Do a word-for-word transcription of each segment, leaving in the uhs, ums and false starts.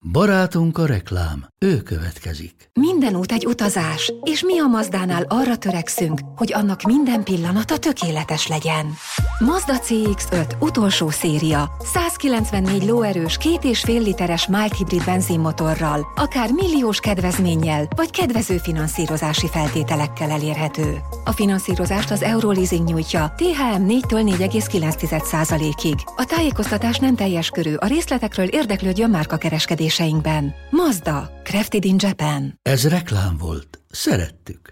Barátunk a reklám, ő következik. Minden út egy utazás, és mi a Mazdánál arra törekszünk, hogy annak minden pillanata tökéletes legyen. Mazda cé iksz öt utolsó széria, százkilencvennégy lóerős, két és fél literes mild hibrid benzinmotorral, akár milliós kedvezménnyel, vagy kedvező finanszírozási feltételekkel elérhető. A finanszírozást az Euroleasing nyújtja, té há em négytől négy egész kilenc százalékig. A tájékoztatás nem teljes körű, a részletekről érdeklődjön márkakereskedéseinkben. Mazda, crafted in Japan. Ez reklám volt. Szerettük.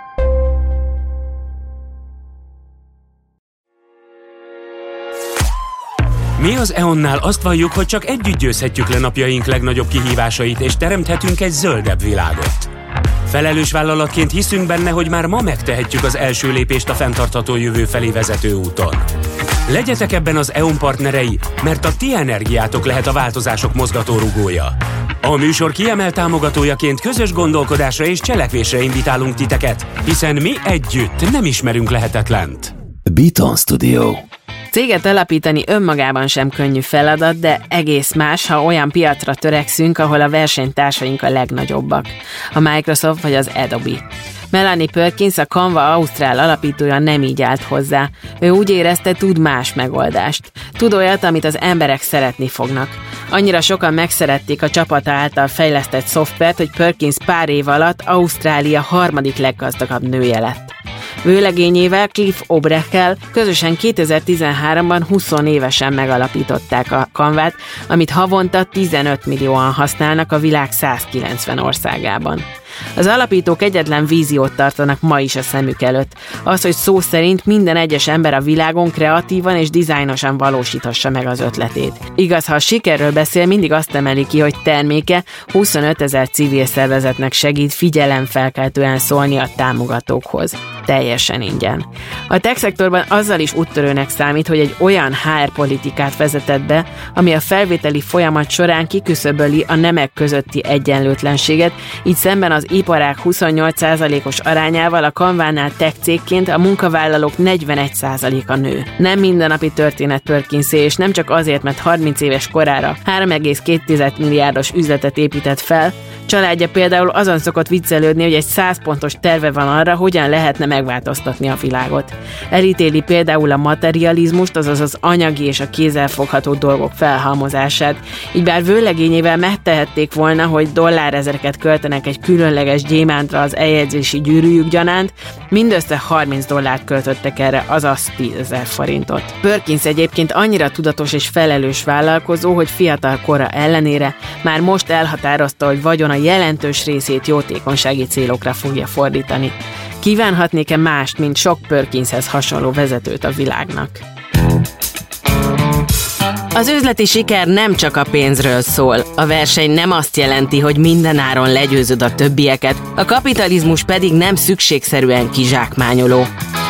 Mi az é o en-nál azt valljuk, hogy csak együtt győzhetjük le napjaink legnagyobb kihívásait, és teremthetünk egy zöldebb világot. Felelős vállalatként hiszünk benne, hogy már ma megtehetjük az első lépést a fenntartható jövő felé vezető úton. Legyetek ebben az é o en partnerei, mert a ti energiátok lehet a változások mozgatórugója. A műsor kiemelt támogatójaként közös gondolkodásra és cselekvésre invitálunk titeket, hiszen mi együtt nem ismerünk lehetetlent. Beaton Studio. Céget alapítani önmagában sem könnyű feladat, de egész más, ha olyan piacra törekszünk, ahol a versenytársaink a legnagyobbak. A Microsoft vagy az Adobe. Melanie Perkins, a Canva ausztrál alapítója nem így állt hozzá. Ő úgy érezte, tud más megoldást. Tud olyat, amit az emberek szeretni fognak. Annyira sokan megszerették a csapata által fejlesztett szoftvert, hogy Perkins pár év alatt Ausztrália harmadik leggazdagabb nője lett. Vőlegényével, Cliff Obrechttel közösen kétezer-tizenháromban húsz évesen megalapították a Canvát, amit havonta tizenöt millióan használnak a világ százkilencven országában. Az alapítók egyetlen víziót tartanak ma is a szemük előtt. Az, hogy szó szerint minden egyes ember a világon kreatívan és dizájnosan valósíthassa meg az ötletét. Igaz, ha a sikerről beszél, mindig azt emeli ki, hogy terméke huszonötezer civil szervezetnek segít figyelemfelkeltően szólni a támogatókhoz. Teljesen ingyen. A tech szektorban azzal is úttörőnek számít, hogy egy olyan há er politikát vezetett be, ami a felvételi folyamat során kiküszöböli a nemek közötti egyenlőtlenséget, így szemben az iparág huszonnyolc százalékos arányával a Canvánál tech cégként a munkavállalók negyvenegy százaléka nő. Nem mindennapi történet Perkinsé, és nem csak azért, mert harminc éves korára három egész két milliárdos üzletet épített fel, családja például azon szokott viccelődni, hogy egy száz pontos terve van arra, hogyan lehetne megváltoztatni a világot. Elítéli például a materializmust, azaz az anyagi és a kézzelfogható dolgok felhalmozását. Így bár vőlegényével megtehették volna, hogy dollárezreket költenek egy különleges gyémántra az eljegyzési gyűrűjük gyanánt, mindössze harminc dollárt költöttek erre, azaz tízezer forintot. Perkins egyébként annyira tudatos és felelős vállalkozó, hogy fiatal kora ellenére már most elhatározta, hogy vagyona jelentős részét jótékonysági célokra fogja fordítani. Kívánhatnék-e mást, mint sok Perkinshez hasonló vezetőt a világnak? Az üzleti siker nem csak a pénzről szól. A verseny nem azt jelenti, hogy mindenáron legyőzöd a többieket, a kapitalizmus pedig nem szükségszerűen kizsákmányoló.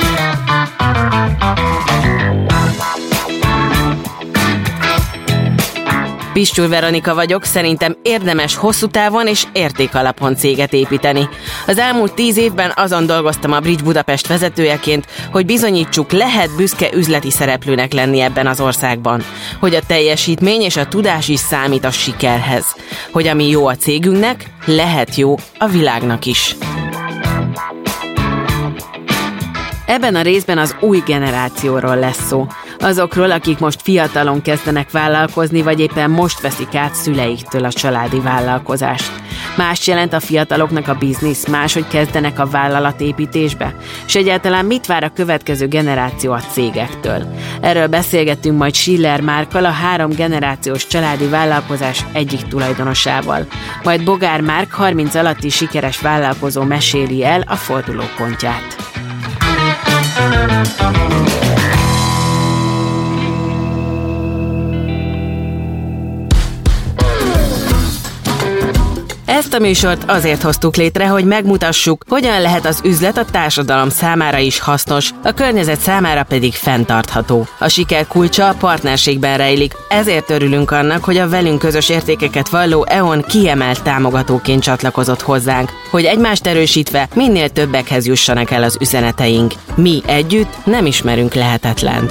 Pistul Veronika vagyok, szerintem érdemes hosszú távon és értékalapon céget építeni. Az elmúlt tíz évben azon dolgoztam a Bridge Budapest vezetőjeként, hogy bizonyítsuk, lehet büszke üzleti szereplőnek lenni ebben az országban. Hogy a teljesítmény és a tudás is számít a sikerhez. Hogy ami jó a cégünknek, lehet jó a világnak is. Ebben a részben az új generációról lesz szó. Azokról, akik most fiatalon kezdenek vállalkozni, vagy éppen most veszik át szüleiktől a családi vállalkozást. Más jelent a fiataloknak a biznisz, máshogy kezdenek a vállalatépítésbe, és egyáltalán mit vár a következő generáció a cégektől. Erről beszélgettünk majd Schiller Márkkal, a három generációs családi vállalkozás egyik tulajdonosával. Majd Bogár Márk harminc alatti sikeres vállalkozó meséli el a fordulópontját. Ezt a műsort azért hoztuk létre, hogy megmutassuk, hogyan lehet az üzlet a társadalom számára is hasznos, a környezet számára pedig fenntartható. A siker kulcsa a partnerségben rejlik, ezért örülünk annak, hogy a velünk közös értékeket valló é o en kiemelt támogatóként csatlakozott hozzánk, hogy egymást erősítve minél többekhez jussanak el az üzeneteink. Mi együtt nem ismerünk lehetetlent.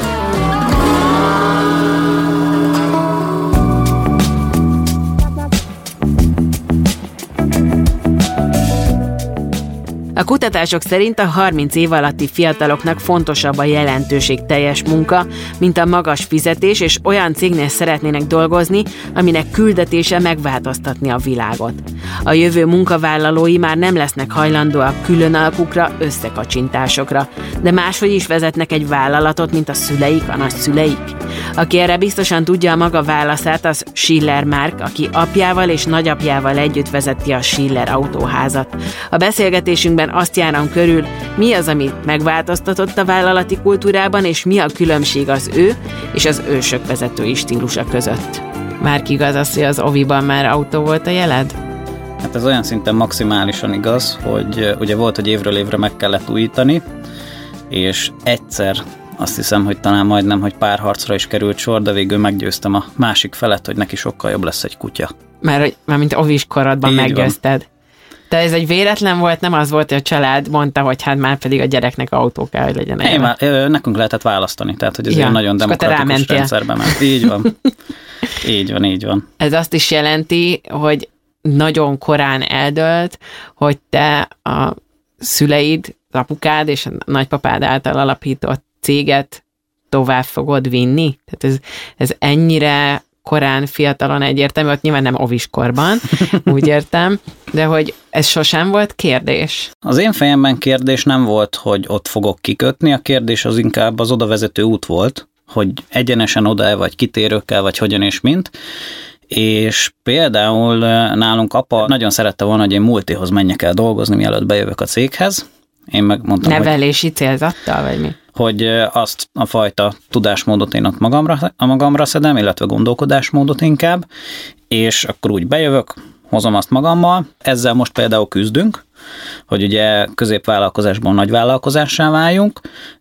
A kutatások szerint a harminc év alatti fiataloknak fontosabb a jelentőségteljes munka, mint a magas fizetés, és olyan cégnél szeretnének dolgozni, aminek küldetése megváltoztatni a világot. A jövő munkavállalói már nem lesznek hajlandóak külön alkukra, összekacsintásokra, de máshogy is vezetnek egy vállalatot, mint a szüleik, a nagyszüleik. Aki erre biztosan tudja a maga válaszát, az Schiller Márk, aki apjával és nagyapjával együtt vezeti a Schiller autóházat. A beszélgetésünkben azt járom körül, mi az, ami megváltoztatott a vállalati kultúrában, és mi a különbség az ő és az ősök vezetői stílusa között. Márk, igaz az, hogy az oviban már autó volt a jeled? Hát ez olyan szinten maximálisan igaz, hogy ugye volt, hogy évről évre meg kellett újítani, és egyszer azt hiszem, hogy talán majdnem, hogy párharcra is került sor, de végül meggyőztem a másik felet, hogy neki sokkal jobb lesz egy kutya. Már, már mint ovis korodban Így meggyőzted. Van. De ez egy véletlen volt, nem az volt, hogy a család mondta, hogy hát már pedig a gyereknek autó kell, hogy legyen. Én már, nekünk lehetett választani, tehát hogy ez ja, egy nagyon demokratikus rendszerben ment. Így van. Így van, így van. Ez azt is jelenti, hogy nagyon korán eldölt, hogy te a szüleid, az apukád és a nagypapád által alapított céget tovább fogod vinni? Tehát ez, ez ennyire korán, fiatalon egyértelmű, ott nyilván nem oviskorban, úgy értem, de hogy ez sosem volt kérdés? Az én fejemben kérdés nem volt, hogy ott fogok kikötni, a kérdés az inkább az odavezető út volt, hogy egyenesen oda-e, vagy kitérőkkel, vagy hogyan és mint. És például nálunk apa nagyon szerette volna, hogy én multihoz menjek el dolgozni, mielőtt bejövök a céghez. Én megmondtam, nevelési hogy, célzattal, vagy mi? Hogy azt a fajta tudásmódot én ott magamra, magamra szedem, illetve gondolkodásmódot inkább, és akkor úgy bejövök, hozom azt magammal. Ezzel most például küzdünk, hogy ugye középvállalkozásból nagyvállalkozássá váljunk,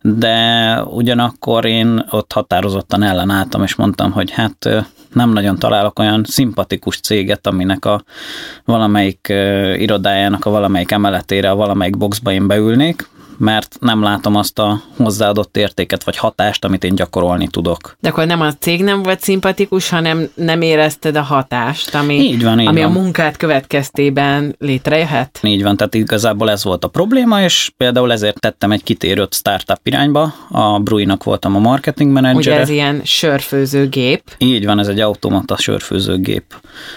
de ugyanakkor én ott határozottan ellenálltam, és mondtam, hogy hát nem nagyon találok olyan szimpatikus céget, aminek a valamelyik irodájának a valamelyik emeletére, a valamelyik boxba én beülnék, mert nem látom azt a hozzáadott értéket vagy hatást, amit én gyakorolni tudok. De akkor nem a cég nem volt szimpatikus, hanem nem érezted a hatást, ami, így van, így ami van. A munkát következtében létrejöhet? Így van, tehát igazából ez volt a probléma, és például ezért tettem egy kitérőt startup irányba. A Brui-nak voltam a marketing menedzsere. Ugye ez ilyen sörfőzőgép. Így van, ez egy automata sörfőzőgép.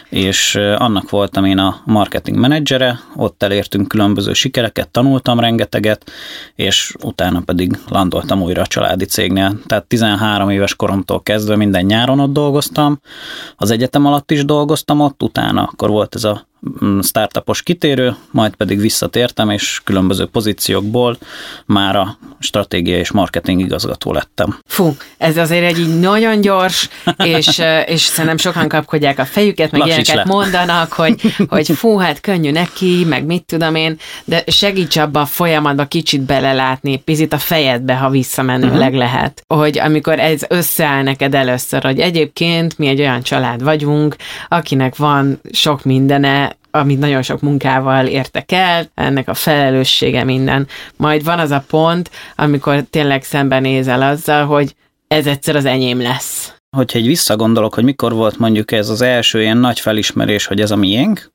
És annak voltam én a marketing menedzsere, ott elértünk különböző sikereket, tanultam rengeteget, és utána pedig landoltam újra a családi cégnél. Tehát tizenhárom éves koromtól kezdve minden nyáron ott dolgoztam, az egyetem alatt is dolgoztam ott, utána akkor volt ez a startupos kitérő, majd pedig visszatértem, és különböző pozíciókból már a stratégia és marketing igazgató lettem. Fú, ez azért egy így nagyon gyors, és, és szerintem sokan kapkodják a fejüket, meg Lassíts ilyeneket le. mondanak, hogy, hogy fú, hát könnyű neki, meg mit tudom én, de segíts abba a folyamatba kicsit belelátni, picit a fejedbe, ha visszamenőleg uh-huh. lehet. Hogy amikor ez összeáll neked először, hogy egyébként mi egy olyan család vagyunk, akinek van sok mindene, amit nagyon sok munkával értek el, ennek a felelőssége minden. Majd van az a pont, amikor tényleg szembenézel azzal, hogy ez egyszer az enyém lesz. Hogyha egy visszagondolok, hogy mikor volt mondjuk ez az első ilyen nagy felismerés, hogy ez a miénk,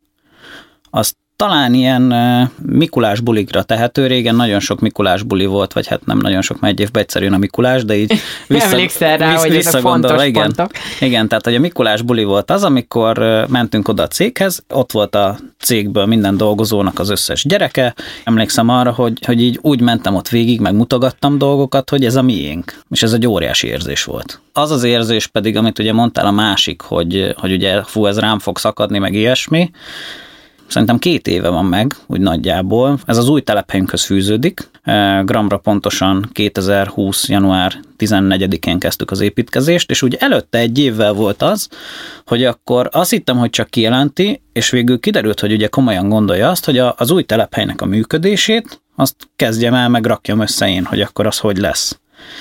azt talán ilyen uh, Mikulás bulikra tehető, régen nagyon sok Mikulás buli volt, vagy hát nem nagyon sok, mert egy évben egyszer jön a Mikulás, de így vissza, emlékszel rá, hogy ez a fontos igen, pontok. Igen, tehát hogy a Mikulás buli volt az, amikor uh, mentünk oda a céghez, ott volt a cégből minden dolgozónak az összes gyereke. Emlékszem arra, hogy, hogy így úgy mentem ott végig, meg mutogattam dolgokat, hogy ez a miénk. És ez egy óriási érzés volt. Az az érzés pedig, amit ugye mondtál a másik, hogy, hogy ugye fú, ez rám fog szakadni, meg ilyesmi. Szerintem két éve van meg, úgy nagyjából. Ez az új telephelyünkhöz fűződik. Gramra pontosan kétezer-húsz. január tizennegyedikén kezdtük az építkezést, és úgy előtte egy évvel volt az, hogy akkor azt hittem, hogy csak kijelenti, és végül kiderült, hogy ugye komolyan gondolja azt, hogy az új telephelynek a működését, azt kezdjem el, meg rakjam össze én, hogy akkor az hogy lesz.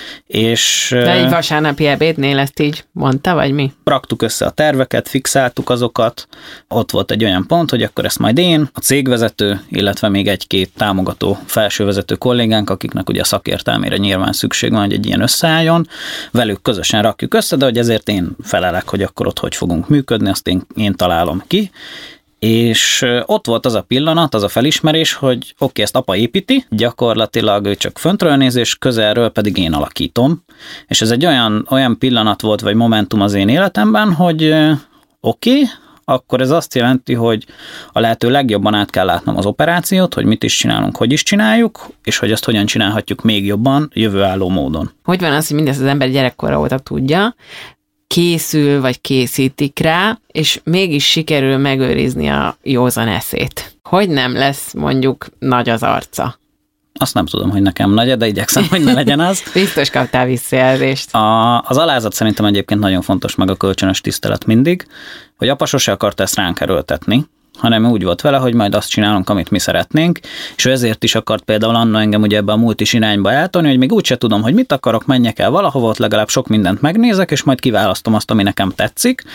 És de egy vasárnapi ebédnél ezt így mondta, vagy mi? Raktuk össze a terveket, fixáltuk azokat, ott volt egy olyan pont, hogy akkor ezt majd én, a cégvezető, illetve még egy-két támogató felsővezető kollégánk, akiknek ugye a szakértelmére nyilván szükség van, hogy egy ilyen összeálljon, velük közösen rakjuk össze, de hogy ezért én felelek, hogy akkor ott hogy fogunk működni, azt én, én találom ki, és ott volt az a pillanat, az a felismerés, hogy oké, okay, ezt apa építi, gyakorlatilag ő csak föntről néz, és közelről pedig én alakítom. És ez egy olyan, olyan pillanat volt, vagy momentum az én életemben, hogy oké, okay, akkor ez azt jelenti, hogy a lehető legjobban át kell látnom az operációt, hogy mit is csinálunk, hogy is csináljuk, és hogy azt hogyan csinálhatjuk még jobban, jövőálló módon. Hogy van az, hogy mindezt az ember gyerekkora óta tudja, készül, vagy készítik rá, és mégis sikerül megőrizni a józan eszét. Hogy nem lesz mondjuk nagy az arca? Azt nem tudom, hogy nekem nagy, de igyekszem, hogy ne legyen az. Biztos kaptál visszajelzést. A, az alázat szerintem egyébként nagyon fontos, meg a kölcsönös tisztelet mindig, hogy apa sose akarta ezt ránk erőltetni, hanem úgy volt vele, hogy majd azt csinálunk, amit mi szeretnénk, és ő ezért is akart például Anna engem ugye ebbe a multis irányba eltolni, hogy még úgyse tudom, hogy mit akarok, menjek el valahova, ott legalább sok mindent megnézek, és majd kiválasztom azt, ami nekem tetszik.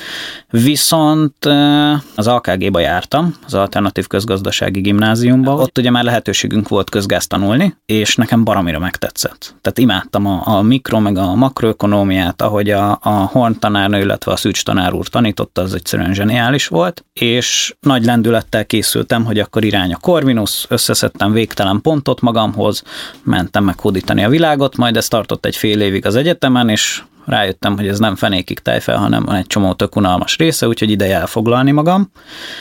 Viszont az á ká gé-ba jártam, az Alternatív Közgazdasági Gimnáziumba, ott ugye már lehetőségünk volt közgázt tanulni, és nekem baromira megtetszett. Tehát imádtam a, a mikro, meg a makroökonómiát, ahogy a, a Horn tanárnő, illetve a Szűcs tanár úr tanította, az egyszerűen zseniális volt, és nagy lendülettel készültem, hogy akkor irány a Corvinus, összeszedtem végtelen pontot magamhoz, mentem meg hódítani a világot, majd ez tartott egy fél évig az egyetemen, és rájöttem, hogy ez nem fenékig tejfel, hanem van egy csomó tök unalmas része, úgyhogy ideje elfoglalni magam,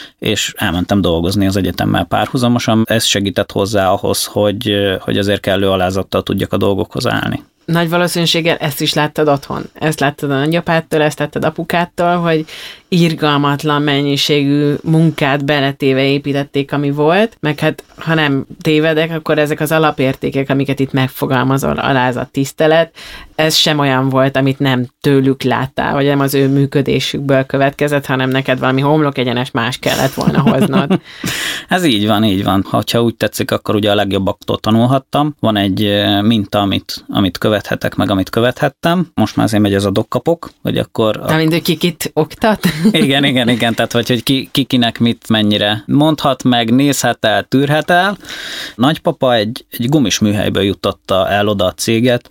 és elmentem dolgozni az egyetemmel párhuzamosan. Ez segített hozzá ahhoz, hogy, hogy azért kellő alázattal tudjak a dolgokhoz állni. Nagy valószínűséggel ezt is láttad otthon. Ezt láttad a nagyapától, ezt láttad apukától, hogy irgalmatlan mennyiségű munkát beletéve építették, ami volt, meg hát ha nem tévedek, akkor ezek az alapértékek, amiket itt megfogalmazol, alázat, tisztelet, ez sem olyan volt, amit nem tőlük láttál, vagy nem az ő működésükből következett, hanem neked valami homlok egyenes más kellett volna hoznod. Ez így van, így van. Ha úgy tetszik, akkor ugye a legjobbaktól tanulhattam. Van egy minta, amit, amit követhetek, meg amit követhettem. Most már azért megy ez a dokkapok, hogy akkor... A... Mind, hogy ki kit oktat? Igen, igen, igen, tehát vagy, hogy ki, ki kinek mit mennyire mondhat meg, nézhet el, tűrhet el. Nagypapa egy, egy gumis műhelyből jutotta el oda a céget,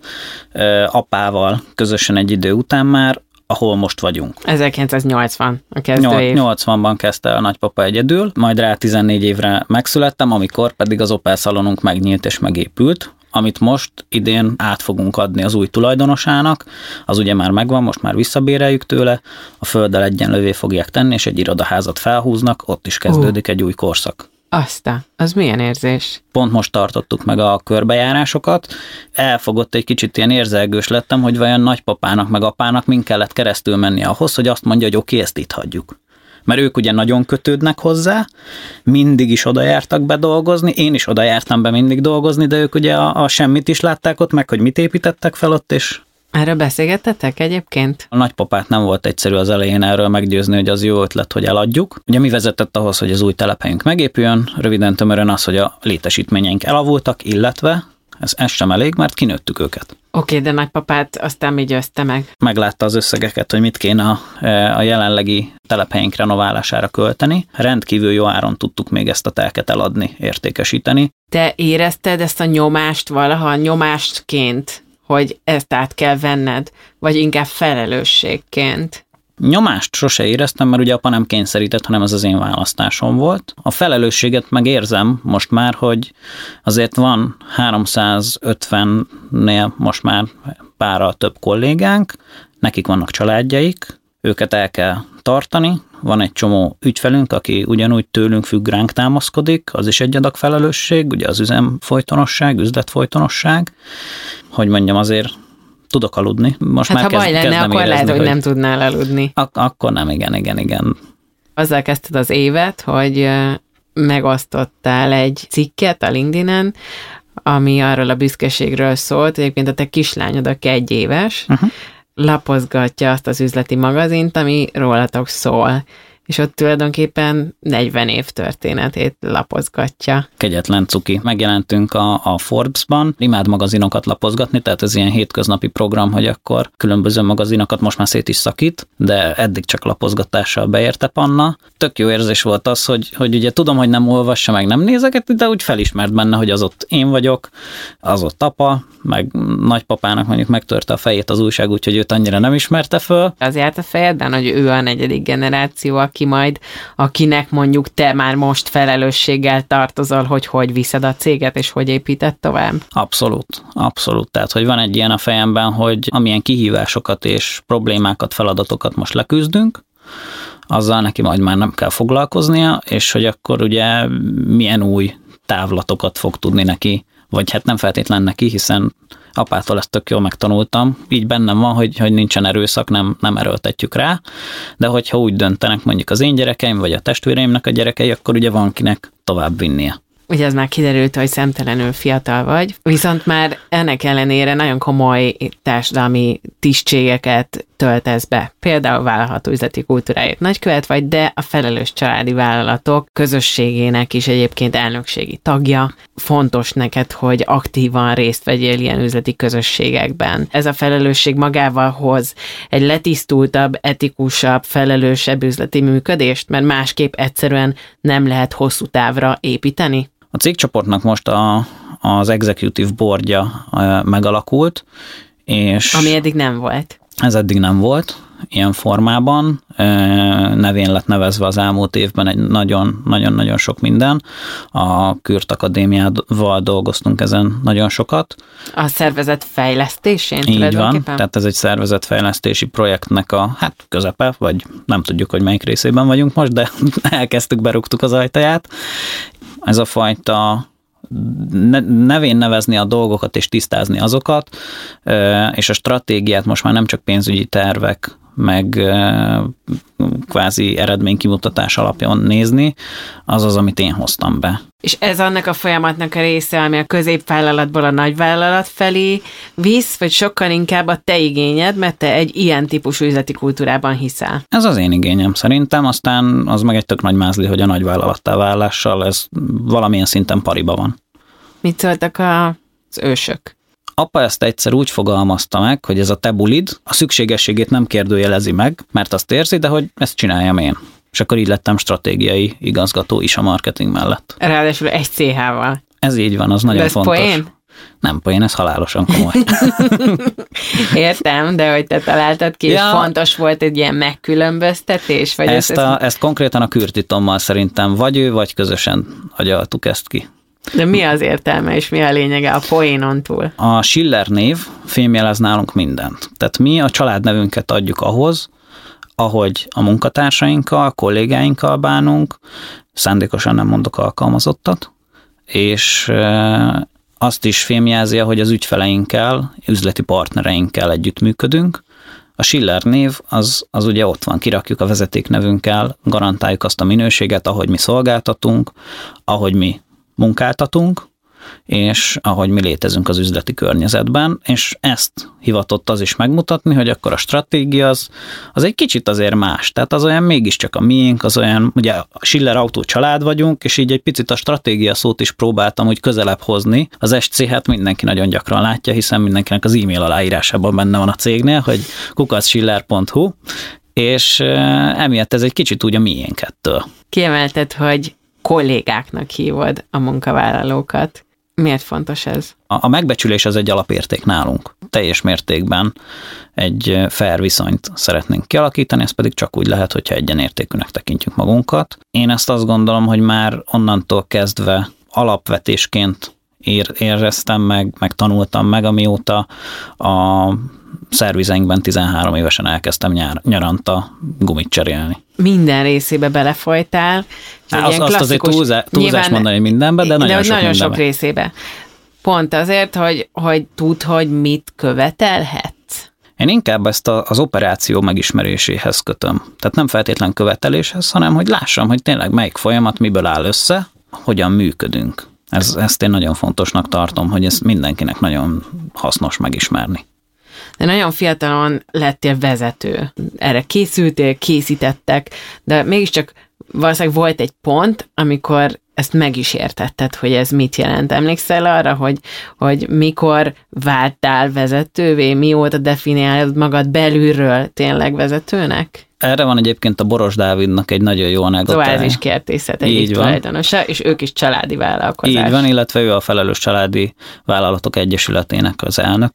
apával közösen egy idő után már, ahol most vagyunk. ezerkilencszáznyolcvan a kezdőév. nyolcvanban kezdte a nagypapa egyedül, majd rá tizennégy évre megszülettem, amikor pedig az Opel szalonunk megnyílt és megépült, amit most idén át fogunk adni az új tulajdonosának, az ugye már megvan, most már visszabéreljük tőle, a földdel egyenlővé fogják tenni, és egy irodaházat felhúznak, ott is kezdődik uh. egy új korszak. Aztán, az milyen érzés? Pont most tartottuk meg a körbejárásokat, elfogott egy kicsit ilyen érzelgős lettem, hogy vajon nagypapának meg apának mind kellett keresztül menni ahhoz, hogy azt mondja, hogy oké, okay, ezt itt hagyjuk. Mert ők ugye nagyon kötődnek hozzá, mindig is oda jártak be dolgozni, én is oda jártam be mindig dolgozni, de ők ugye a, a semmit is látták ott meg, hogy mit építettek fel ott, és... Erről beszélgettetek egyébként? A nagypapát nem volt egyszerű az elején erről meggyőzni, hogy az jó ötlet, hogy eladjuk. Ugye mi vezetett ahhoz, hogy az új telephelyünk megépüljön, röviden tömören az, hogy a létesítményeink elavultak, illetve ez, ez sem elég, mert kinőttük őket. Oké, okay, de nagypapát aztán mi győzte meg? Meglátta az összegeket, hogy mit kéne a, a jelenlegi telephelyünk renoválására költeni. Rendkívül jó áron tudtuk még ezt a telket eladni, értékesíteni. Te érezted ezt a nyomást valaha nyomástként, hogy ezt át kell venned, vagy inkább felelősségként? Nyomást sose éreztem, mert ugye apa nem kényszerített, hanem ez az én választásom volt. A felelősséget megérzem most már, hogy azért van háromszázötvennél most már párral több kollégánk, nekik vannak családjaik, őket el kell tartani, van egy csomó ügyfelünk, aki ugyanúgy tőlünk függ, ránk támaszkodik, az is egy adag felelősség, ugye az üzemfolytonosság, üzletfolytonosság, hogy mondjam, azért tudok aludni. Most hát már ha baj kezd, lenne, akkor érezni, lehet, hogy, hogy nem tudnál aludni. Ak- akkor nem, igen, igen, igen. Azzal kezdted az évet, hogy megosztottál egy cikket a LinkedInen, ami arról a büszkeségről szólt, egyébként a te kislányod, aki egy éves, uh-huh. lapozgatja azt az üzleti magazint, ami rólatok szól. És ott tulajdonképpen negyven év történetét lapozgatja. Kegyetlen cuki. Megjelentünk a, a Forbes-ban, imád magazinokat lapozgatni, tehát ez ilyen hétköznapi program, hogy akkor különböző magazinokat most már szét is szakít, de eddig csak lapozgatással beérte Panna. Tök jó érzés volt az, hogy, hogy ugye tudom, hogy nem olvassa, meg nem nézeket, de úgy felismert benne, hogy az ott én vagyok, az ott apa, meg nagypapának mondjuk megtörte a fejét az újság, úgyhogy őt annyira nem ismerte föl. Az járt a fejedben, hogy ő a negyedik generáció, aki valaki majd, akinek mondjuk te már most felelősséggel tartozol, hogy hogy viszed a céget, és hogy építed tovább? Abszolút, abszolút. Tehát, hogy van egy ilyen a fejemben, hogy amilyen kihívásokat és problémákat, feladatokat most leküzdünk, azzal neki majd már nem kell foglalkoznia, és hogy akkor ugye milyen új távlatokat fog tudni neki, vagy hát nem feltétlen neki, hiszen apától ezt tök jól megtanultam, így bennem van, hogy, hogy nincsen erőszak, nem, nem erőltetjük rá, de hogyha úgy döntenek mondjuk az én gyerekeim, vagy a testvéreimnek a gyerekei, akkor ugye van kinek tovább vinnie. Ugye az már kiderült, hogy szemtelenül fiatal vagy, viszont már ennek ellenére nagyon komoly társadalmi tisztségeket töltesz be. Például vállalható üzleti kultúráért nagykövet vagy, de a felelős családi vállalatok közösségének is egyébként elnökségi tagja. Fontos neked, hogy aktívan részt vegyél ilyen üzleti közösségekben. Ez a felelősség magával hoz egy letisztultabb, etikusabb, felelősebb üzleti működést, mert másképp egyszerűen nem lehet hosszú távra építeni. A cégcsoportnak most a, az executive boardja megalakult, és... Ami eddig nem volt. Ez eddig nem volt ilyen formában. Nevén lett nevezve az elmúlt évben egy nagyon-nagyon-nagyon sok minden. A Kürt Akadémiával dolgoztunk ezen nagyon sokat. A szervezet fejlesztésén? Így van, tehát ez egy szervezetfejlesztési projektnek a hát közepe, vagy nem tudjuk, hogy melyik részében vagyunk most, de elkezdtük, berúgtuk az ajtaját. Ez a fajta nevén nevezni a dolgokat és tisztázni azokat, és a stratégiát most már nem csak pénzügyi tervek, meg kvázi eredménykimutatás alapján nézni, az az, amit én hoztam be. És ez annak a folyamatnak a része, ami a középvállalatból a nagyvállalat felé visz, vagy sokkal inkább a te igényed, mert te egy ilyen típusú üzleti kultúrában hiszel? Ez az én igényem szerintem, aztán az meg egy tök nagy mázli, hogy a nagyvállalattá válással ez valamilyen szinten pariba van. Mit szóltak az ősök? Apa ezt egyszer úgy fogalmazta meg, hogy ez a te bulid a szükségességét nem kérdőjelezi meg, mert azt érzi, de hogy ezt csináljam én. És akkor így lettem stratégiai igazgató is a marketing mellett. Ráadásul egy cé há-val. Ez így van, az nagyon de ez fontos. Poén? Nem poén, ez halálosan komoly. Értem, de hogy te találtad ki, ja. És fontos volt egy ilyen megkülönböztetés? Vagy ezt, ezt, a, ezt... ezt konkrétan a Kürtitommal szerintem vagy ő, vagy közösen agyaltuk ezt ki. De mi az értelme, és mi a lényege a poénon túl? A Schiller név fémjelez nálunk mindent. Tehát mi a családnevünket adjuk ahhoz, ahogy a munkatársainkkal, a kollégáinkkal bánunk, szándékosan nem mondok alkalmazottat, és azt is fémjelzi, hogy az ügyfeleinkkel, üzleti partnereinkkel együttműködünk. A Schiller név az, az ugye ott van, kirakjuk a vezetéknevünkkel, garantáljuk azt a minőséget, ahogy mi szolgáltatunk, ahogy mi munkáltatunk, és ahogy mi létezünk az üzleti környezetben, és ezt hivatott az is megmutatni, hogy akkor a stratégia az, az egy kicsit azért más, tehát az olyan mégiscsak a miénk, az olyan, ugye a Schiller Autó család vagyunk, és így egy picit a stratégia szót is próbáltam úgy közelebb hozni. Az es cé hát mindenki nagyon gyakran látja, hiszen mindenkinek az e-mail aláírásában benne van a cégnél, hogy kukac schiller pont hu, és emiatt ez egy kicsit úgy a miénkettől. Kiemelted, hogy kollégáknak hívod a munkavállalókat. Miért fontos ez? A, a megbecsülés az egy alapérték nálunk. Teljes mértékben egy fair viszonyt szeretnénk kialakítani, ez pedig csak úgy lehet, hogyha egyenértékűnek tekintjük magunkat. Én ezt azt gondolom, hogy már onnantól kezdve alapvetésként ér, éreztem meg, meg tanultam meg, amióta a szervizeinkben tizenhárom évesen elkezdtem nyár, nyaranta gumit cserélni. Minden részébe belefolytál. Há, az, azt azért túlzás, túlzás nyilván, mondani mindenbe, de nagyon, de sok, nagyon sok mindenbe. részébe. Pont azért, hogy, hogy tudd, hogy mit követelhetsz. Én inkább ezt a, az operáció megismeréséhez kötöm. Tehát nem feltétlen követeléshez, hanem hogy lássam, hogy tényleg melyik folyamat miből áll össze, hogyan működünk. Ez, ezt én nagyon fontosnak tartom, hogy ez mindenkinek nagyon hasznos megismerni. De nagyon fiatalon lettél vezető. Erre készültél, készítettek, de mégiscsak valószínűleg volt egy pont, amikor ezt meg is értetted, hogy ez mit jelent. Emlékszel arra, hogy, hogy mikor váltál vezetővé, mióta definiálod magad belülről tényleg vezetőnek? Erre van egyébként a Boros Dávidnak egy nagyon jó anekdotája. Szóval ez is kertészet egyik tulajdonosa, és ők is családi vállalkozás. Így van, illetve ő a Felelős Családi Vállalatok Egyesületének az elnöke,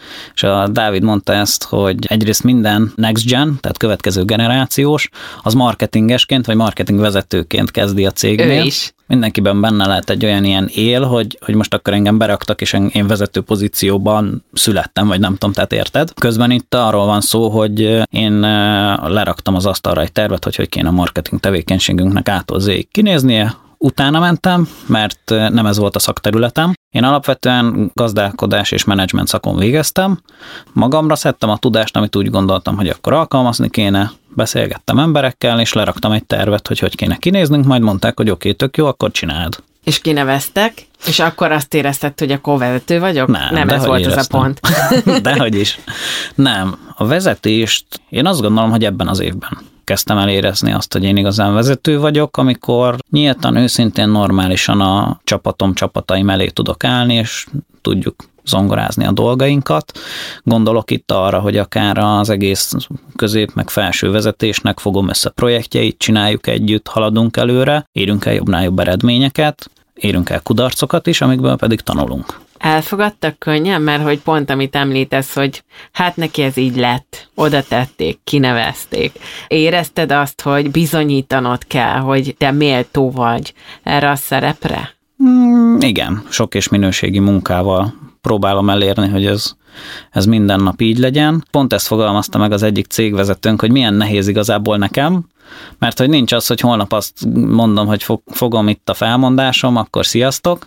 és a Dávid mondta ezt, hogy egyrészt minden next gen, tehát következő generációs, az marketingesként vagy marketingvezetőként kezdi a cégnél. Ő is. Mindenkiben benne lehet egy olyan ilyen él, hogy, hogy most akkor engem beraktak, és én vezető pozícióban születtem, vagy nem tudom, tehát érted. Közben itt arról van szó, hogy én leraktam az asztalra egy tervet, hogy hogy kéne a marketing tevékenységünknek ától zéig kinéznie, utána mentem, mert nem ez volt a szakterületem. Én alapvetően gazdálkodás és menedzsment szakon végeztem. Magamra szedtem a tudást, amit úgy gondoltam, hogy akkor alkalmazni kéne. Beszélgettem emberekkel, és leraktam egy tervet, hogy hogy kéne kinéznünk, majd mondták, hogy oké, tök jó, akkor csináld. És kineveztek, és akkor azt érezted, hogy akkor vezető vagyok? Nem, nem ez volt éreztem. Ez a pont. Dehogy is. Nem. A vezetést én azt gondolom, hogy ebben az évben kezdtem el érezni azt, hogy én igazán vezető vagyok, amikor nyíltan, őszintén, normálisan a csapatom, csapataim elé tudok állni, és tudjuk zongorázni a dolgainkat. Gondolok itt arra, hogy akár az egész közép- meg felső vezetésnek fogom össze projektjeit, csináljuk együtt, haladunk előre, érünk el jobbnál jobb eredményeket, érünk el kudarcokat is, amikből pedig tanulunk. Elfogadtak könnyen, mert hogy pont amit említesz, hogy hát neki ez így lett, oda tették, kinevezték. Érezted azt, hogy bizonyítanod kell, hogy te méltó vagy erre a szerepre? Mm, igen, sok és minőségi munkával próbálom elérni, hogy ez, ez minden nap így legyen. Pont ezt fogalmazta meg az egyik cégvezetőnk, hogy milyen nehéz igazából nekem, mert hogy nincs az, hogy holnap azt mondom, hogy fogom itt a felmondásom, akkor sziasztok,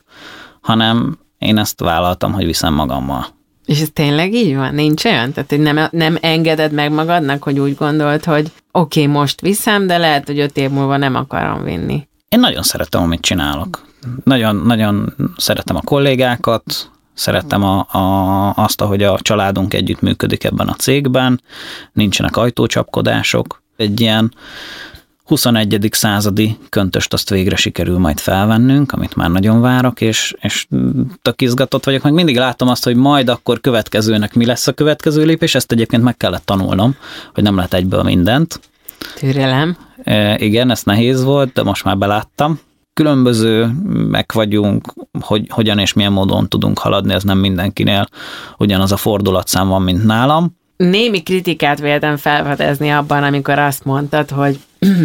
hanem én ezt vállaltam, hogy viszem magammal. És ez tényleg így van? Nincs olyan? Tehát hogy nem, nem engeded meg magadnak, hogy úgy gondolt, hogy oké, okay, most viszem, de lehet, hogy öt év múlva nem akarom vinni. Én nagyon szeretem, amit csinálok. Nagyon, nagyon szeretem a kollégákat, szeretem a, a, azt, ahogy a családunk együtt működik ebben a cégben, nincsenek ajtócsapkodások. Egy ilyen huszonegyedik századi köntöst azt végre sikerül majd felvennünk, amit már nagyon várok, és, és tök izgatott vagyok, meg mindig látom azt, hogy majd akkor következőnek mi lesz a következő lépés, ezt egyébként meg kellett tanulnom, hogy nem lehet egyből mindent. Türelem. E, igen, ez nehéz volt, de most már beláttam. Különböző meg vagyunk, hogy hogyan és milyen módon tudunk haladni, ez nem mindenkinél ugyanaz a fordulatszám van, mint nálam. Némi kritikát véltem felfedezni abban, amikor azt mondtad, hogy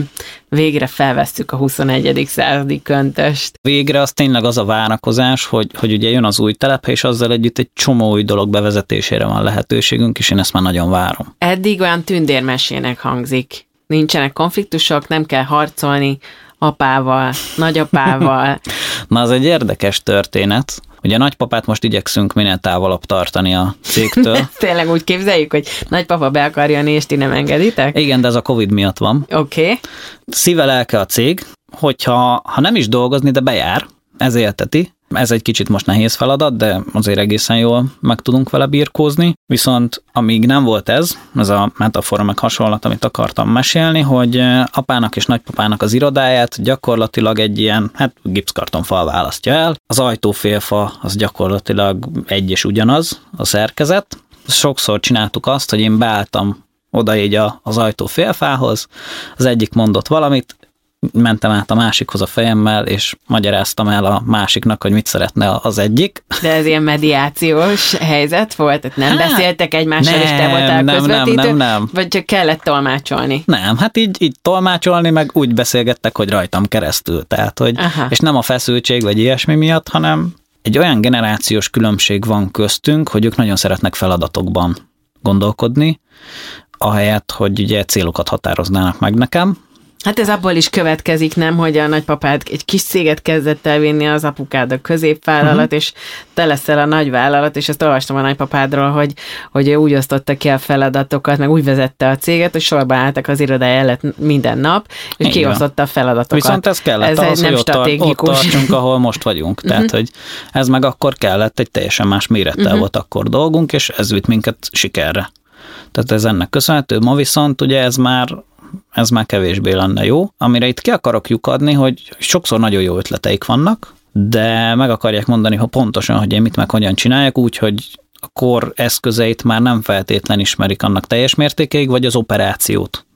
végre felvesszük a huszonegyedik századi köntöst. Végre az tényleg az a várakozás, hogy, hogy ugye jön az új telephely, és azzal együtt egy csomó új dolog bevezetésére van lehetőségünk, és én ezt már nagyon várom. Eddig olyan tündérmesének hangzik. Nincsenek konfliktusok, nem kell harcolni apával, nagyapával. Na, az egy érdekes történet. Ugye a nagypapát most igyekszünk minél távolabb tartani a cégtől. Tényleg úgy képzeljük, hogy nagypapa be akar jönni, és ti nem engeditek? Igen, de ez a Covid miatt van. Oké. Okay. Szíve lelke a cég, hogyha ha nem is dolgozni, de bejár, ez élteti. Ez egy kicsit most nehéz feladat, de azért egészen jól meg tudunk vele birkózni. Viszont amíg nem volt ez, ez a metafora meg hasonlat, amit akartam mesélni, hogy apának és nagypapának az irodáját gyakorlatilag egy ilyen, hát gipszkartonfal választja el. Az ajtófélfa az gyakorlatilag egy és ugyanaz a szerkezet. Sokszor csináltuk azt, hogy én beálltam oda így az ajtófélfához, az egyik mondott valamit, mentem át a másikhoz a fejemmel, és magyaráztam el a másiknak, hogy mit szeretne az egyik. De ez ilyen mediációs helyzet volt? Tehát nem hát, beszéltek egymással, nem, és te voltál nem, közvetítő? Nem, nem, nem. Vagy csak kellett tolmácsolni? Nem, hát így, így tolmácsolni, meg úgy beszélgettek, hogy rajtam keresztül. Tehát, hogy, és nem a feszültség, vagy ilyesmi miatt, hanem egy olyan generációs különbség van köztünk, hogy ők nagyon szeretnek feladatokban gondolkodni, ahelyett, hogy ugye célokat határoznának meg nekem. Hát ez abból is következik, nem, hogy a nagypapád egy kis céget kezdett el vinni, az apukád a középvállalat, uh-huh. és te leszel a nagyvállalat, és ezt olvastam a nagypapádról, hogy, hogy ő úgy osztotta ki a feladatokat, meg úgy vezette a céget, hogy sorba álltak az irodája előtt minden nap, és igen. Kiosztotta a feladatokat. Viszont ez kellett ez ahhoz, hogy ott, ott tartsunk, ahol most vagyunk. Tehát, uh-huh. hogy ez meg akkor kellett, egy teljesen más mérettel uh-huh. volt akkor dolgunk, és ez vitt minket sikerre. Tehát ez ennek köszönhető. Ma viszont ugye ez már ez már kevésbé lenne jó. Amire itt ki akarok lyukadni, hogy sokszor nagyon jó ötleteik vannak, de meg akarják mondani, ha pontosan, hogy én mit meg hogyan csinálják, úgyhogy a kor eszközeit már nem feltétlen ismerik annak teljes mértékéig, vagy az operációt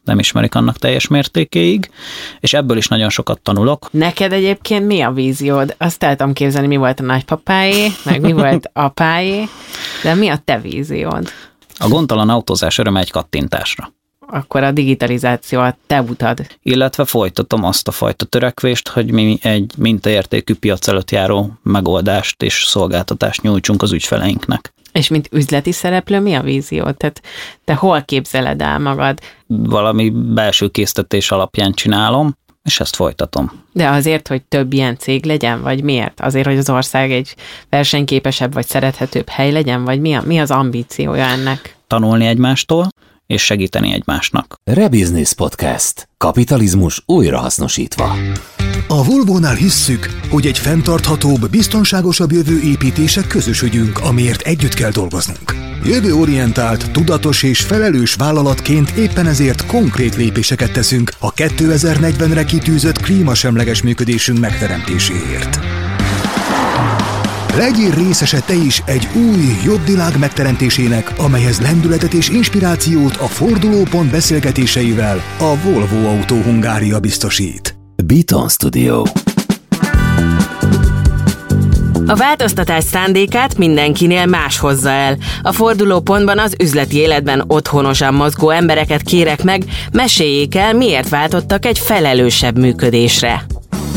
nem ismerik annak teljes mértékéig, és ebből is nagyon sokat tanulok. Neked egyébként mi a víziód? Azt el tudom képzelni, mi volt a nagypapáé, meg mi volt apáé, de mi a te víziód? A gondtalan autózás öröme egy kattintásra. Akkor a digitalizáció a te utad. Illetve folytatom azt a fajta törekvést, hogy mi egy mintaértékű piac előtt járó megoldást és szolgáltatást nyújtsunk az ügyfeleinknek. És mint üzleti szereplő, mi a víziód? Tehát te hol képzeled el magad? Valami belső késztetés alapján csinálom, és ezt folytatom. De azért, hogy több ilyen cég legyen, vagy miért? Azért, hogy az ország egy versenyképesebb, vagy szerethetőbb hely legyen, vagy mi, a, mi az ambíciója ennek? Tanulni egymástól, és segíteni egymásnak. Rebusiness Podcast. Kapitalizmus újrahasznosítva. A Volvónál hisszük, hogy egy fenntarthatóbb, biztonságosabb jövő építése közös ügyünk, amiért együtt kell dolgoznunk. Jövőorientált, tudatos és felelős vállalatként éppen ezért konkrét lépéseket teszünk a kétezer-negyvenre kitűzött klímasemleges működésünk megteremtéséért. Legyél részese te is egy új, jobb világ megteremtésének, amelyhez lendületet és inspirációt a fordulópont beszélgetéseivel a Volvo Autó Hungária biztosít. Beaton Studio. A változtatás szándékát mindenkinél más hozza el. A fordulópontban az üzleti életben otthonosan mozgó embereket kérek meg, meséljék el, miért váltottak egy felelősebb működésre.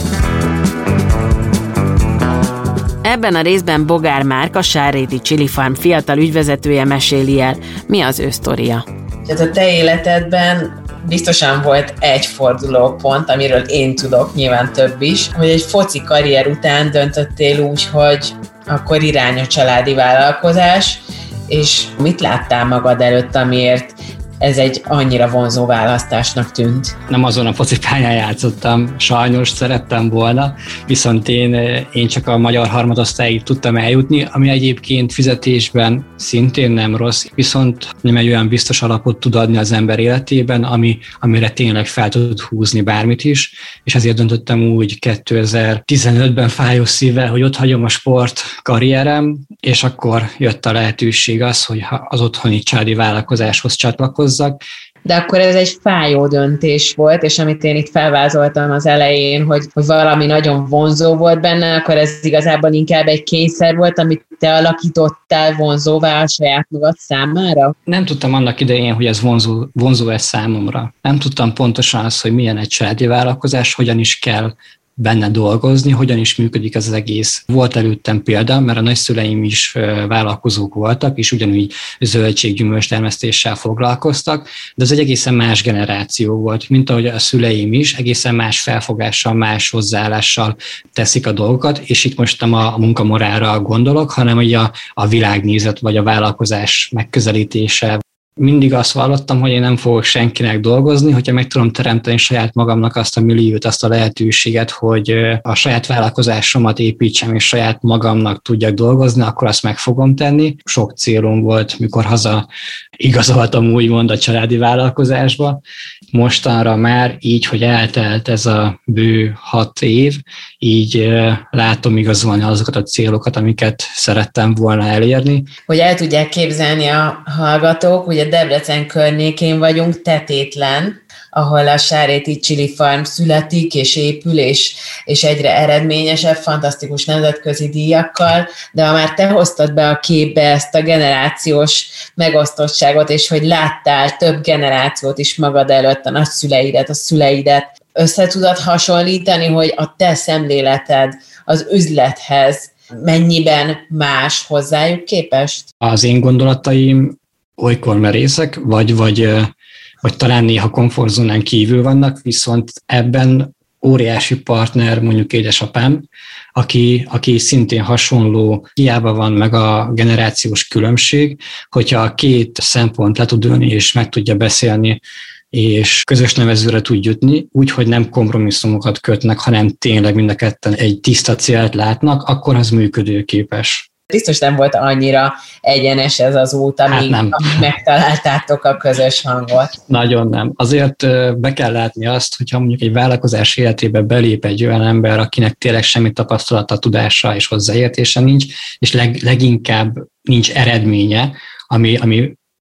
Ebben a részben Bogár Márk, a Sárréti Chili Farm fiatal ügyvezetője meséli el, mi az ő sztoria. Tehát a te életedben biztosan volt egy fordulópont, amiről én tudok, nyilván több is, hogy egy foci karrier után döntöttél úgy, hogy akkor irány a családi vállalkozás, és mit láttál magad előtt, amiért ez egy annyira vonzó választásnak tűnt? Nem azon a focipályán játszottam, sajnos szerettem volna, viszont én, én csak a magyar harmadosztályig tudtam eljutni, ami egyébként fizetésben szintén nem rossz, viszont nem egy olyan biztos alapot tud adni az ember életében, ami, amire tényleg fel tud húzni bármit is, és ezért döntöttem úgy kétezer-tizenötben fájós szívvel, hogy ott hagyom a sport karrierem, és akkor jött a lehetőség az, hogy az otthoni családi vállalkozáshoz csatlakozzak. De akkor ez egy fájó döntés volt, és amit én itt felvázoltam az elején, hogy, hogy valami nagyon vonzó volt benne, akkor ez igazából inkább egy kényszer volt, amit te alakítottál vonzóvá a saját magad számára? Nem tudtam annak idején, hogy ez vonzó, vonzó ez számomra. Nem tudtam pontosan azt, hogy milyen egy családi vállalkozás, hogyan is kell benne dolgozni, hogyan is működik ez az egész. Volt előttem példa, mert a nagyszüleim is vállalkozók voltak, és ugyanúgy zöldség-gyümölcs termesztéssel foglalkoztak, de ez egy egészen más generáció volt, mint ahogy a szüleim is, egészen más felfogással, más hozzáállással teszik a dolgokat, és itt most nem a munkamorálra gondolok, hanem hogy a, a világnézet vagy a vállalkozás megközelítése. Mindig azt vallottam, hogy én nem fogok senkinek dolgozni, hogyha meg tudom teremteni saját magamnak azt a milliót, azt a lehetőséget, hogy a saját vállalkozásomat építsem, és saját magamnak tudjak dolgozni, akkor azt meg fogom tenni. Sok célom volt, mikor haza igazoltam úgymond a családi vállalkozásba. Mostanra már így, hogy eltelt ez a bő hat év, így látom igazolni azokat a célokat, amiket szerettem volna elérni. Hogy el tudják képzelni a hallgatók, ugye Debrecen környékén vagyunk, Tetétlen, ahol a Sárréti Chili Farm születik és épül, és, és egyre eredményesebb, fantasztikus nemzetközi díjakkal, de ha már te hoztad be a képbe ezt a generációs megosztottságot, és hogy láttál több generációt is magad előtt, a nagyszüleidet, a szüleidet, össze tudod hasonlítani, hogy a te szemléleted az üzlethez mennyiben más hozzájuk képest? Az én gondolataim olykor merészek, vagy, vagy, vagy talán néha komfortzónán kívül vannak, viszont ebben óriási partner mondjuk édesapám, aki, aki szintén hasonló, hiába van meg a generációs különbség, hogyha a két szempont le tud ülni és meg tudja beszélni, és közös nevezőre tud jutni, úgyhogy nem kompromisszumokat kötnek, hanem tényleg mind a ketten egy tiszta célt látnak, akkor az működőképes. Biztos nem volt annyira egyenes ez az út, amíg, hát amíg megtaláltátok a közös hangot. Nagyon nem. Azért be kell látni azt, hogyha mondjuk egy vállalkozás életébe belép egy olyan ember, akinek tényleg semmi tapasztalata, tudása és hozzáértése nincs, és leg, leginkább nincs eredménye, ami, ami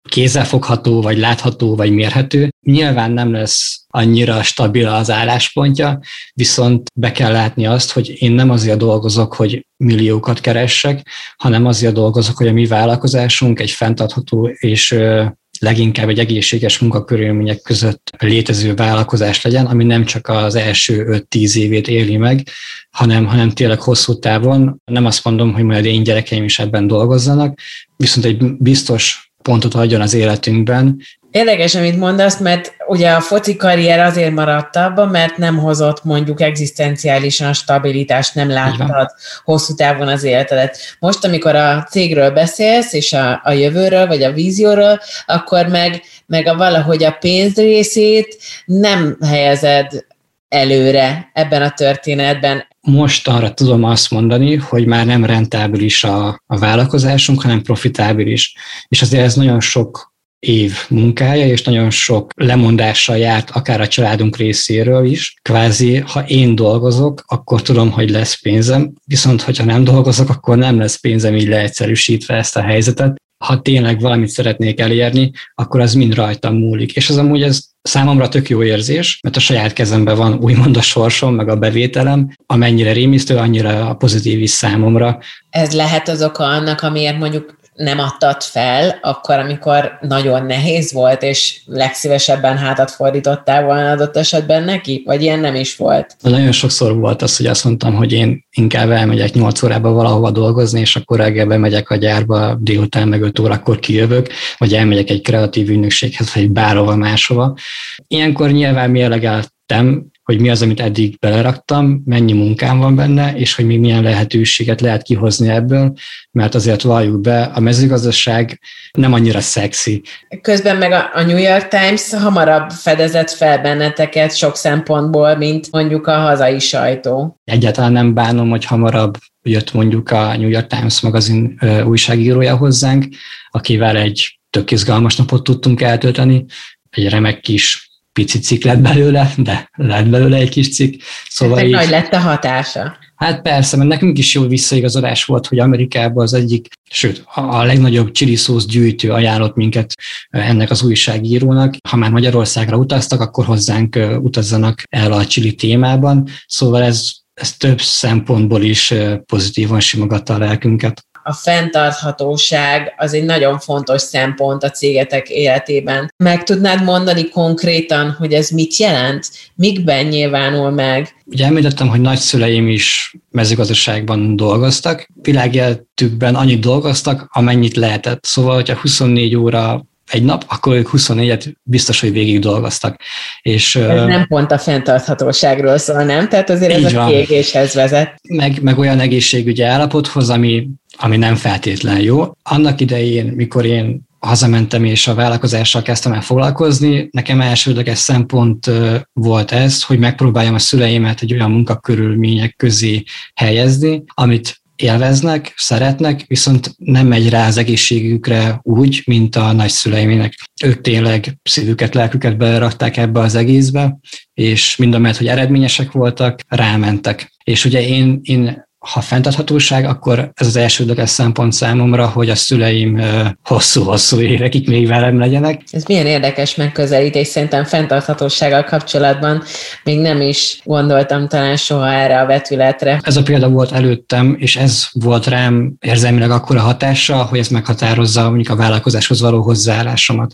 kézzelfogható, vagy látható, vagy mérhető. Nyilván nem lesz annyira stabil az álláspontja, viszont be kell látni azt, hogy én nem azért dolgozok, hogy milliókat keressek, hanem azért dolgozok, hogy a mi vállalkozásunk egy fenntartható és leginkább egy egészséges munkakörülmények között létező vállalkozás legyen, ami nem csak az első öt-tíz évét éli meg, hanem, hanem tényleg hosszú távon. Nem azt mondom, hogy majd én gyerekeim is ebben dolgozzanak, viszont egy biztos pontot adjon az életünkben. Érdekes, amit mondasz, mert ugye a foci karrier azért maradt abban, mert nem hozott mondjuk egzisztenciálisan stabilitást, nem láttad hosszú távon az életedet. Most, amikor a cégről beszélsz, és a, a jövőről, vagy a vízióról, akkor meg, meg a valahogy a pénz részét nem helyezed előre ebben a történetben. Most arra tudom azt mondani, hogy már nem rentábilis a, a vállalkozásunk, hanem profitábilis. És azért ez nagyon sok év munkája, és nagyon sok lemondással járt, akár a családunk részéről is. Kvázi, ha én dolgozok, akkor tudom, hogy lesz pénzem, viszont hogyha nem dolgozok, akkor nem lesz pénzem, így leegyszerűsítve ezt a helyzetet. Ha tényleg valamit szeretnék elérni, akkor az mind rajtam múlik. És az amúgy ez számomra tök jó érzés, mert a saját kezemben van úgymond a sorsom, meg a bevételem, amennyire rémisztő, annyira pozitív is számomra. Ez lehet az oka annak, amiért mondjuk nem adtad fel, akkor, amikor nagyon nehéz volt, és legszívesebben hátat fordítottál volna adott esetben neki? Vagy ilyen nem is volt? Nagyon sokszor volt az, hogy azt mondtam, hogy én inkább elmegyek nyolc órába valahova dolgozni, és akkor reggelben megyek a gyárba, délután meg öt órakor kijövök, vagy elmegyek egy kreatív ügynökséghez, vagy bárhova máshova. Ilyenkor nyilván mérlegeltem, hogy mi az, amit eddig beleraktam, mennyi munkám van benne, és hogy még milyen lehetőséget lehet kihozni ebből, mert azért valljuk be, a mezőgazdaság nem annyira szexi. Közben meg a New York Times hamarabb fedezett fel benneteket sok szempontból, mint mondjuk a hazai sajtó. Egyáltalán nem bánom, hogy hamarabb jött mondjuk a New York Times magazin újságírója hozzánk, akivel egy tök izgalmas napot tudtunk eltölteni, egy remek kis pici cikk lett belőle, de lett belőle egy kis cikk. Szóval így, nagy lett a hatása. Hát persze, mert nekünk is jó visszaigazolás volt, hogy Amerikában az egyik, sőt, a legnagyobb chili szósz gyűjtő ajánlott minket ennek az újságírónak. Ha már Magyarországra utaztak, akkor hozzánk utazzanak el a chili témában. Szóval ez, ez több szempontból is pozitívan simogatta a lelkünket. A fenntarthatóság az egy nagyon fontos szempont a cégetek életében. Meg tudnád mondani konkrétan, hogy ez mit jelent? Mikben nyilvánul meg? Ugye említettem, hogy nagyszüleim is mezőgazdaságban dolgoztak. Világéletükben annyit dolgoztak, amennyit lehetett. Szóval, hogyha huszonnégy óra egy nap, akkor ők huszonnégyet biztos, hogy végig dolgoztak. És, ez nem pont a fenntarthatóságról szól, nem? Tehát azért ez a kiégéshez vezet. Meg, meg olyan egészségügyi állapothoz, ami, ami nem feltétlen jó. Annak idején, mikor én hazamentem és a vállalkozással kezdtem el foglalkozni, nekem elsődleges szempont volt ez, hogy megpróbáljam a szüleimet egy olyan munkakörülmények közé helyezni, amit élveznek, szeretnek, viszont nem megy rá az egészségükre úgy, mint a nagyszüleimének. Ők tényleg szívüket, lelküket belerakták ebbe az egészbe, és mindamellett, hogy eredményesek voltak, rámentek. És ugye én, én ha fenntarthatóság, akkor ez az elsődleges szempont számomra, hogy a szüleim hosszú-hosszú évekig még velem legyenek. Ez milyen érdekes megközelítés, szerintem fenntarthatósággal kapcsolatban még nem is gondoltam talán soha erre a vetületre. Ez a példa volt előttem, és ez volt rám érzelmileg akkora hatással, hogy ez meghatározza mondjuk a vállalkozáshoz való hozzáállásomat.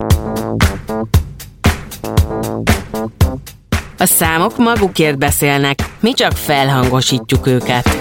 A számok magukért beszélnek, mi csak felhangosítjuk őket.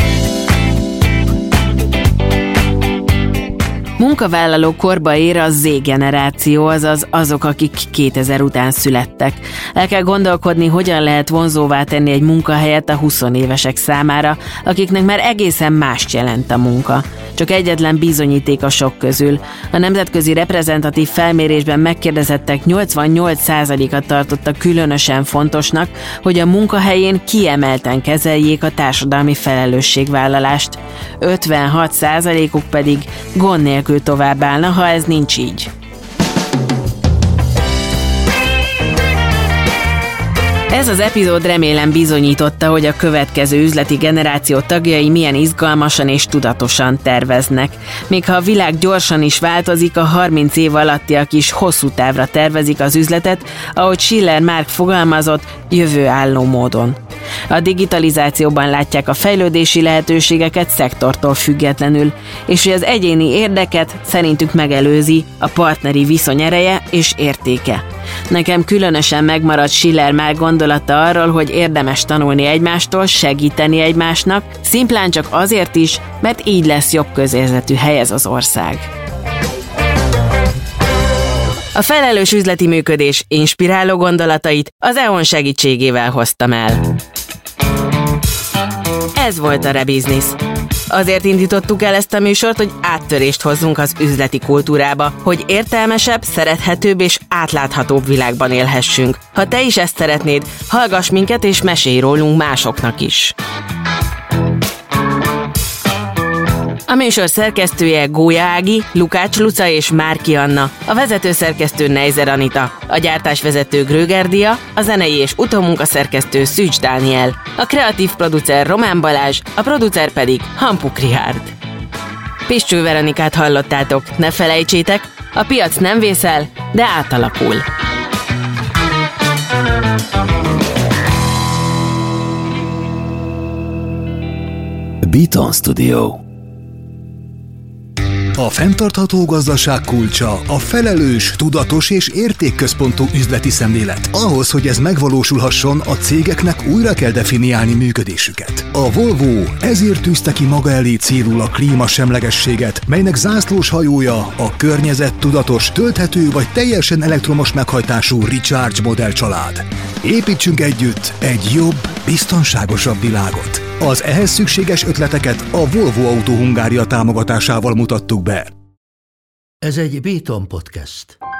Munkavállaló korba ér a Z-generáció, azaz azok, akik kétezer után születtek. El kell gondolkodni, hogyan lehet vonzóvá tenni egy munkahelyet a huszonévesek számára, akiknek már egészen mást jelent a munka. Csak egyetlen bizonyíték a sok közül. A nemzetközi reprezentatív felmérésben megkérdezettek nyolcvannyolc százaléka tartotta különösen fontosnak, hogy a munkahelyén kiemelten kezeljék a társadalmi felelősségvállalást. ötvenhat százalékuk pedig gond nélkül tovább állna, ha ez nincs így. Ez az epizód remélem bizonyította, hogy a következő üzleti generáció tagjai milyen izgalmasan és tudatosan terveznek. Még ha a világ gyorsan is változik, a harminc év alattiak is hosszú távra tervezik az üzletet, ahogy Schiller Márk fogalmazott, jövőálló módon. A digitalizációban látják a fejlődési lehetőségeket szektortól függetlenül, és hogy az egyéni érdeket szerintük megelőzi a partneri viszony ereje és értéke. Nekem különösen megmaradt Schiller Márk gondolata arról, hogy érdemes tanulni egymástól, segíteni egymásnak, szimplán csak azért is, mert így lesz jobb közérzetű hely ez az ország. A felelős üzleti működés inspiráló gondolatait az é o en segítségével hoztam el. Ez volt a Rebusiness. Azért indítottuk el ezt a műsort, hogy áttörést hozzunk az üzleti kultúrába, hogy értelmesebb, szerethetőbb és átláthatóbb világban élhessünk. Ha te is ezt szeretnéd, hallgass minket és mesélj rólunk másoknak is. A műsor szerkesztője Gólya Ági, Lukács Luca és Márki Anna, a vezetőszerkesztő Neizer Anita, a gyártásvezető Gröger Dia, a zenei és utómunkaszerkesztő Szűcs Dániel, a kreatív producer Román Balázs, a producer pedig Hampuk Richárd. Piscső Veronikát hallottátok, ne felejtsétek, a piac nem vészel, de átalakul. Beaton Studio. A fenntartható gazdaság kulcsa a felelős, tudatos és értékközpontú üzleti szemlélet. Ahhoz, hogy ez megvalósulhasson, a cégeknek újra kell definiálni működésüket. A Volvo ezért tűzte ki maga elé célul a klímasemlegességet, melynek zászlós hajója a környezettudatos, tölthető vagy teljesen elektromos meghajtású Recharge modell család. Építsünk együtt egy jobb, biztonságosabb világot. Az ehhez szükséges ötleteket a Volvo Autó Hungária támogatásával mutattuk be. Ez egy Beaton Podcast.